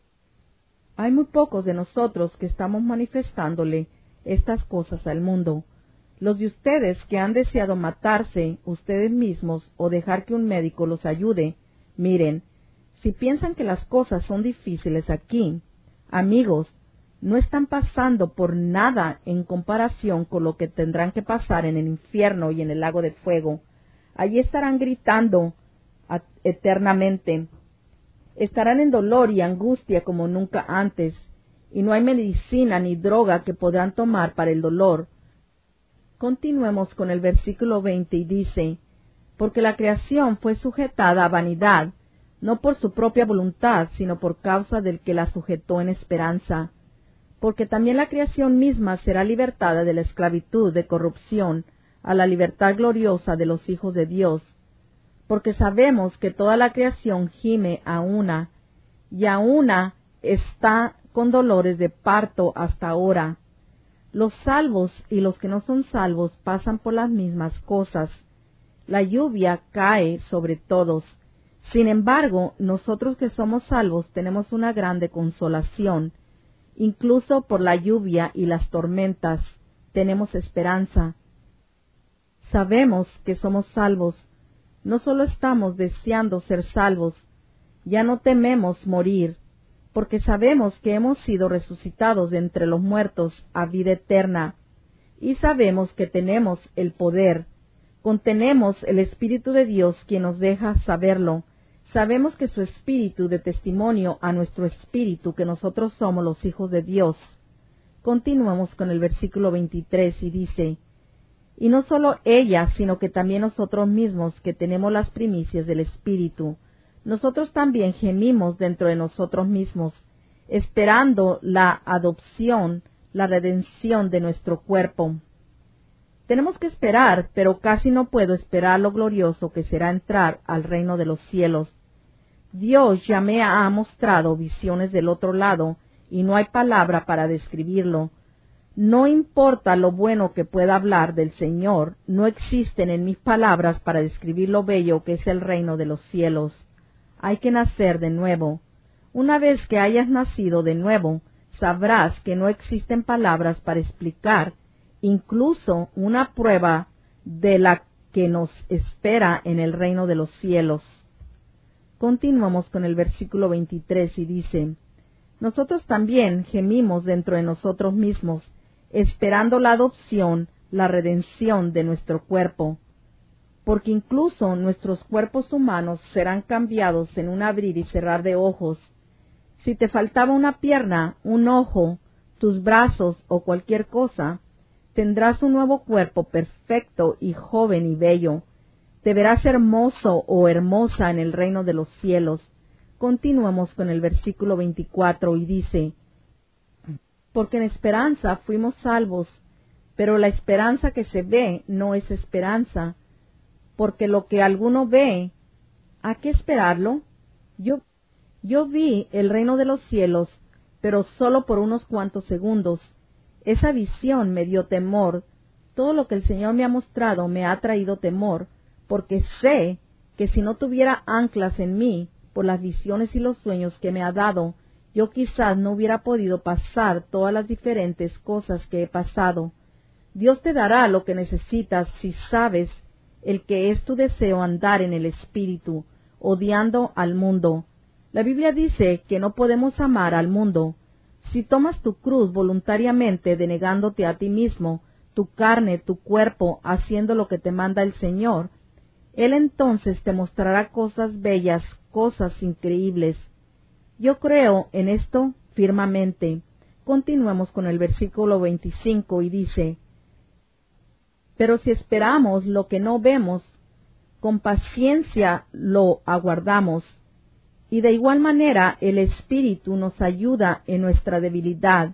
Hay muy pocos de nosotros que estamos manifestándole estas cosas al mundo. Los de ustedes que han deseado matarse ustedes mismos o dejar que un médico los ayude, miren, si piensan que las cosas son difíciles aquí, amigos, no están pasando por nada en comparación con lo que tendrán que pasar en el infierno y en el lago de fuego. Allí estarán gritando eternamente. Estarán en dolor y angustia como nunca antes, y no hay medicina ni droga que podrán tomar para el dolor. Continuemos con el versículo 20 y dice: Porque la creación fue sujetada a vanidad, no por su propia voluntad, sino por causa del que la sujetó en esperanza. Porque también la creación misma será libertada de la esclavitud de corrupción a la libertad gloriosa de los hijos de Dios. Porque sabemos que toda la creación gime a una, y a una está con dolores de parto hasta ahora. Los salvos y los que no son salvos pasan por las mismas cosas. La lluvia cae sobre todos. Sin embargo, nosotros que somos salvos tenemos una grande consolación. Incluso por la lluvia y las tormentas tenemos esperanza. Sabemos que somos salvos. No solo estamos deseando ser salvos, ya no tememos morir, porque sabemos que hemos sido resucitados de entre los muertos a vida eterna, y sabemos que tenemos el poder. Contenemos el Espíritu de Dios quien nos deja saberlo. Sabemos que su Espíritu de testimonio a nuestro espíritu que nosotros somos los hijos de Dios. Continuamos con el versículo 23 y dice: Y no solo ella, sino que también nosotros mismos que tenemos las primicias del Espíritu, nosotros también gemimos dentro de nosotros mismos, esperando la adopción, la redención de nuestro cuerpo. Tenemos que esperar, pero casi no puedo esperar lo glorioso que será entrar al reino de los cielos. Dios ya me ha mostrado visiones del otro lado, y no hay palabra para describirlo. No importa lo bueno que pueda hablar del Señor, no existen en mis palabras para describir lo bello que es el reino de los cielos. Hay que nacer de nuevo. Una vez que hayas nacido de nuevo, sabrás que no existen palabras para explicar, incluso una prueba de la que nos espera en el reino de los cielos. Continuamos con el versículo 23 y dice: Nosotros también gemimos dentro de nosotros mismos, esperando la adopción, la redención de nuestro cuerpo. porque incluso nuestros cuerpos humanos serán cambiados en un abrir y cerrar de ojos. Si te faltaba una pierna, un ojo, tus brazos o cualquier cosa, tendrás un nuevo cuerpo perfecto y joven y bello. Te verás hermoso o hermosa en el reino de los cielos. Continuemos con el versículo 24 y dice: porque en esperanza fuimos salvos, pero la esperanza que se ve no es esperanza, porque lo que alguno ve, ¿a qué esperarlo? Yo vi el reino de los cielos, pero solo por unos cuantos segundos. Esa visión me dio temor. Todo lo que el Señor me ha mostrado me ha traído temor, porque sé que si no tuviera anclas en mí, por las visiones y los sueños que me ha dado, yo quizás no hubiera podido pasar todas las diferentes cosas que he pasado. Dios te dará lo que necesitas si sabes el que es tu deseo andar en el Espíritu, odiando al mundo. La Biblia dice que no podemos amar al mundo. Si tomas tu cruz voluntariamente, denegándote a ti mismo, tu carne, tu cuerpo, haciendo lo que te manda el Señor, Él entonces te mostrará cosas bellas, cosas increíbles. Yo creo en esto firmemente. Continuemos con el versículo 25 y dice: pero si esperamos lo que no vemos, con paciencia lo aguardamos. Y de igual manera el Espíritu nos ayuda en nuestra debilidad.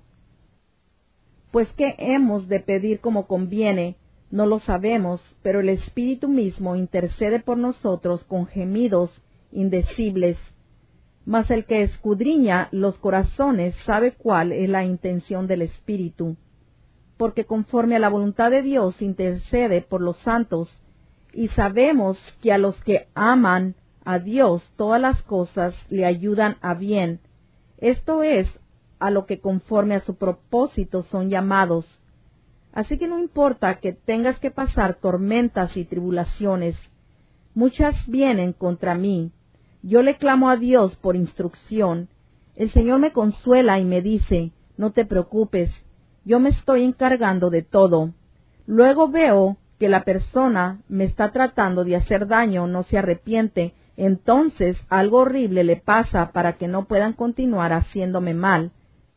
Pues ¿qué hemos de pedir como conviene? No lo sabemos, pero el Espíritu mismo intercede por nosotros con gemidos indecibles. Mas el que escudriña los corazones sabe cuál es la intención del Espíritu, porque conforme a la voluntad de Dios intercede por los santos, y sabemos que a los que aman a Dios todas las cosas le ayudan a bien. Esto es, a lo que conforme a su propósito son llamados. Así que no importa que tengas que pasar tormentas y tribulaciones. Muchas vienen contra mí. Yo le clamo a Dios por instrucción. El Señor me consuela y me dice: no te preocupes, yo me estoy encargando de todo. Luego veo que la persona me está tratando de hacer daño, no se arrepiente. Entonces algo horrible le pasa para que no puedan continuar haciéndome mal.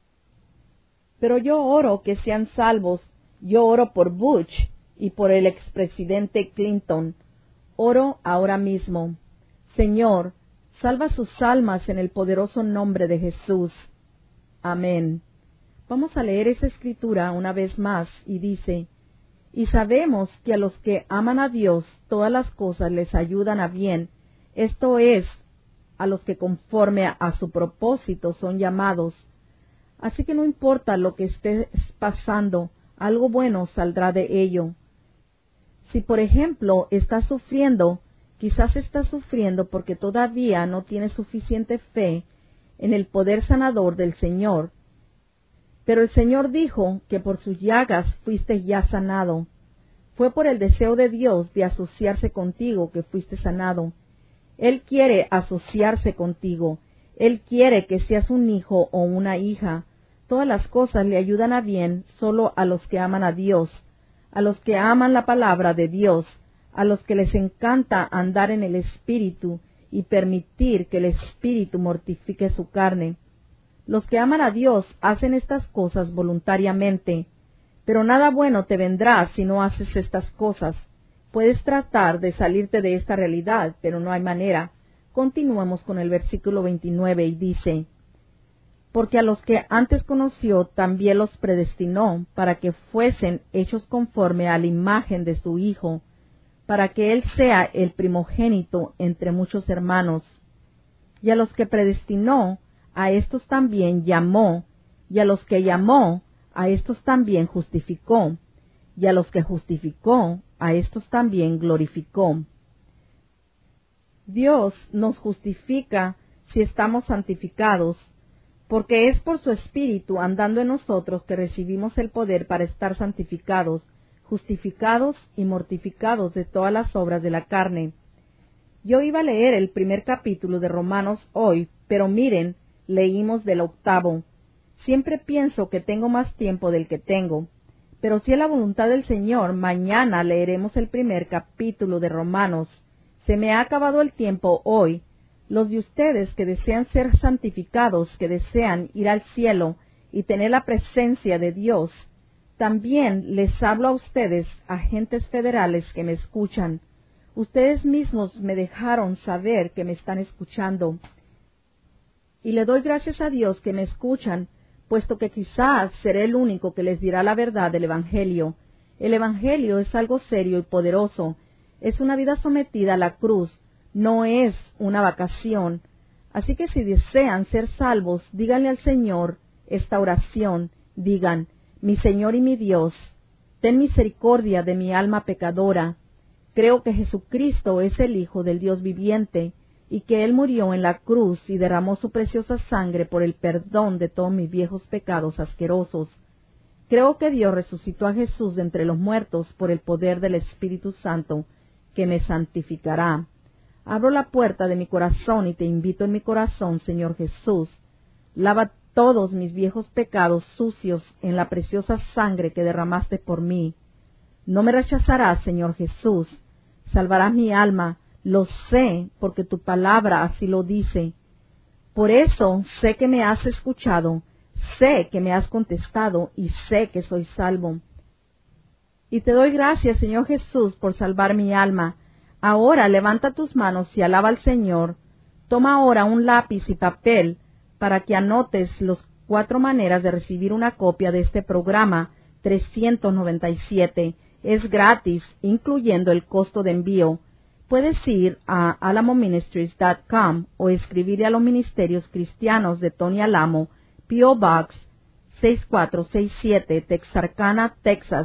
Pero yo oro que sean salvos. Yo oro por Bush y por el expresidente Clinton. Oro ahora mismo. Señor, salva sus almas en el poderoso nombre de Jesús. Amén. Vamos a leer esa escritura una vez más y dice: y sabemos que a los que aman a Dios todas las cosas les ayudan a bien. Esto es, a los que conforme a su propósito son llamados. Así que no importa lo que estés pasando, algo bueno saldrá de ello. Si por ejemplo estás sufriendo, quizás estás sufriendo porque todavía no tienes suficiente fe en el poder sanador del Señor. Pero el Señor dijo que por sus llagas fuiste ya sanado. Fue por el deseo de Dios de asociarse contigo que fuiste sanado. Él quiere asociarse contigo. Él quiere que seas un hijo o una hija. Todas las cosas le ayudan a bien solo a los que aman a Dios, a los que aman la palabra de Dios, a los que les encanta andar en el Espíritu y permitir que el Espíritu mortifique su carne. Los que aman a Dios hacen estas cosas voluntariamente, pero nada bueno te vendrá si no haces estas cosas. Puedes tratar de salirte de esta realidad, pero no hay manera. Continuemos con el versículo 29 y dice: porque a los que antes conoció también los predestinó para que fuesen hechos conforme a la imagen de su Hijo, para que Él sea el primogénito entre muchos hermanos. Y a los que predestinó, a estos también llamó, y a los que llamó, a estos también justificó, y a los que justificó, a estos también glorificó. Dios nos justifica si estamos santificados, porque es por su Espíritu andando en nosotros que recibimos el poder para estar santificados, justificados y mortificados de todas las obras de la carne. Yo iba a leer el primer capítulo de Romanos hoy, pero miren, leímos del 8. Siempre pienso que tengo más tiempo del que tengo, Pero si es la voluntad del Señor, mañana leeremos el primer capítulo de Romanos. Se me ha acabado el tiempo hoy. Los de ustedes que desean ser santificados, que desean ir al cielo y tener la presencia de Dios, también les hablo a ustedes, agentes federales que me escuchan. Ustedes mismos me dejaron saber que me están escuchando. Y le doy gracias a Dios que me escuchan, puesto que quizás seré el único que les dirá la verdad del Evangelio. El Evangelio es algo serio y poderoso. Es una vida sometida a la cruz, no es una vacación. Así que si desean ser salvos, díganle al Señor esta oración. Digan: mi Señor y mi Dios, ten misericordia de mi alma pecadora. Creo que Jesucristo es el Hijo del Dios viviente, y que Él murió en la cruz y derramó su preciosa sangre por el perdón de todos mis viejos pecados asquerosos. Creo que Dios resucitó a Jesús de entre los muertos por el poder del Espíritu Santo, que me santificará. Abro la puerta de mi corazón y te invito en mi corazón, Señor Jesús. Lava todos mis viejos pecados sucios en la preciosa sangre que derramaste por mí. No me rechazarás, Señor Jesús. Salvarás mi alma. Lo sé, porque tu palabra así lo dice. Por eso sé que me has escuchado, sé que me has contestado y sé que soy salvo. Y te doy gracias, Señor Jesús, por salvar mi alma. Ahora levanta tus manos y alaba al Señor. Toma ahora un lápiz y papel para que anotes las 4 maneras de recibir una copia de este programa 397. Es gratis, incluyendo el costo de envío. Puedes ir a alamoministries.com o escribirle a los Ministerios Cristianos de Tony Alamo, P.O. Box 6467, Texarkana, Texas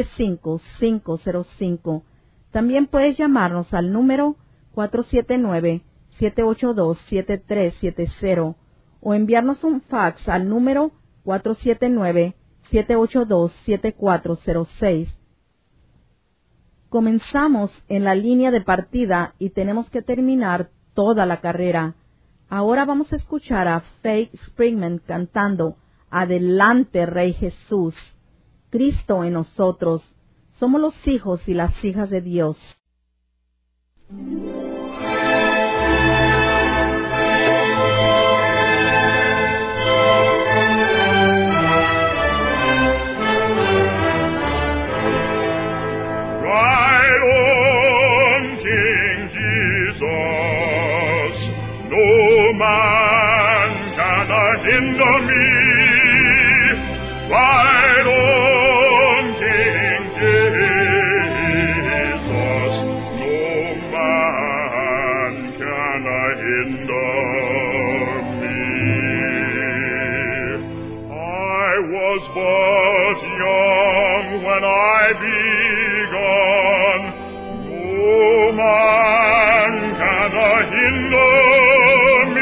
75505. También puedes llamarnos al número 479-782-7370 o enviarnos un fax al número 479-782-7406. Comenzamos en la línea de partida y tenemos que terminar toda la carrera. Ahora vamos a escuchar a Faith Springman cantando Adelante, Rey Jesús. Cristo en nosotros. Somos los hijos y las hijas de Dios. Man cannot hinder me. Ride on, King Jesus. No man can hinder me. I was but young when I begun. No man can hinder me.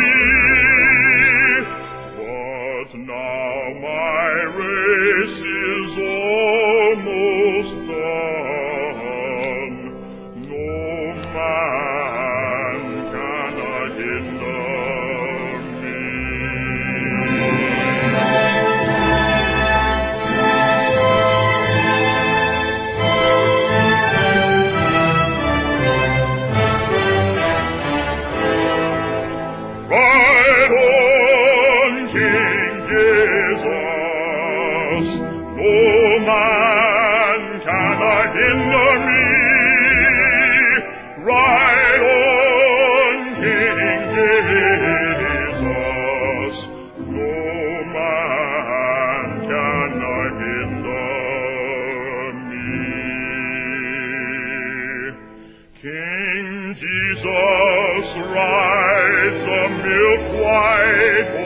King Jesus rides a milk-white